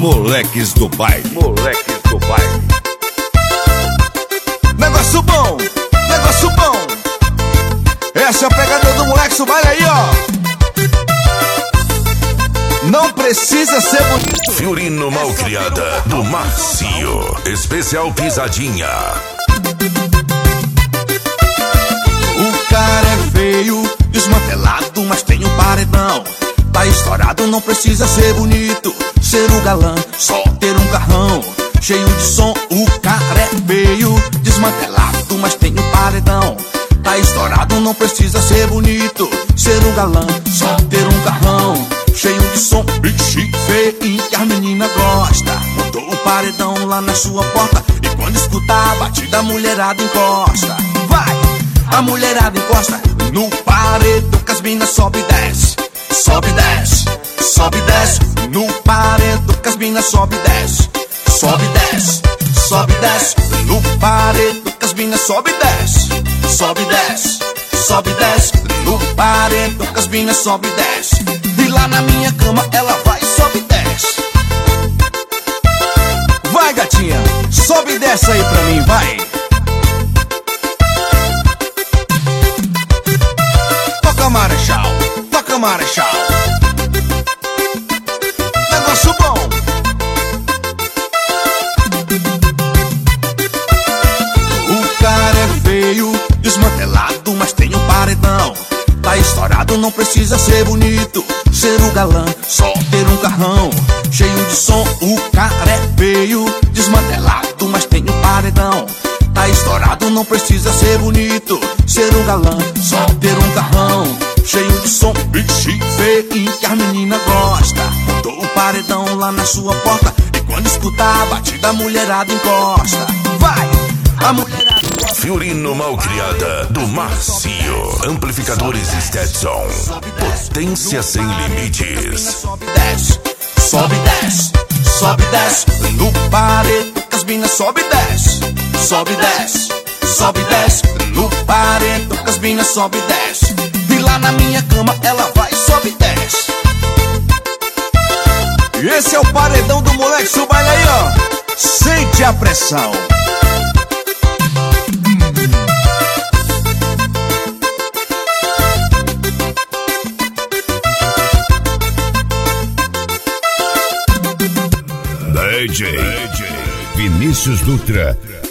Moleques do baile. Moleques do baile. Negócio bom, negócio bom. Essa é a pegada do Moleques do baile aí, ó. Não precisa ser bonito. Fiorino Malcriada, do Macio. Especial Pisadinha. O cara é feio, desmantelado, mas tem um paredão. Tá estourado, não precisa ser bonito, ser o galã, só ter um carrão cheio de som. O cara é feio, desmantelado, mas tem um paredão. Tá estourado, não precisa ser bonito, ser o galã, só ter um carrão cheio de som. Bichi feio que a menina gosta, botou o paredão lá na sua porta. E quando escuta a batida, a mulherada encosta. Vai! A mulherada encosta no paredão, que as minas sobe e desce. Sobe e desce, sobe e desce. No paredão, que as minas sobe e desce. Sobe e desce, sobe e desce. No paredão, que as minas sobe e desce. Sobe e desce, sobe e desce. No paredão, que as minas sobe e desce. E lá na minha cama ela vai, sobe e desce. Vai, gatinha, sobe e desce aí pra mim, vai. Toca Marechal, toca Marechal. Negócio bom. O cara é feio, desmantelado, mas tem um paredão. Tá estourado, não precisa ser bonito, ser o galã, só ter um carrão cheio de som. O cara é feio, desmantelado, mas tem um paredão. Tá estourado, não precisa ser bonito, ser o galã, só ter um carrão cheio de som. Bichi feio que a menina gosta, botou o paredão lá na sua porta. E quando escuta a batida, a mulherada encosta. Vai! A mulherada encosta. Fiorino Malcriada, do Macio. Amplificadores Stetson. Potência sem limites. Sobe e desce, sobe e desce, sobe e desce. No paredão, que as minas sobe e desce. Sobe e desce, sobe e desce. No paredão, que as minas sobe e desce. E lá na minha cama ela vai, sobe e desce. E esse é o paredão do Moleques do baile aí, ó. Sente a pressão. DJ Vinícius Dutra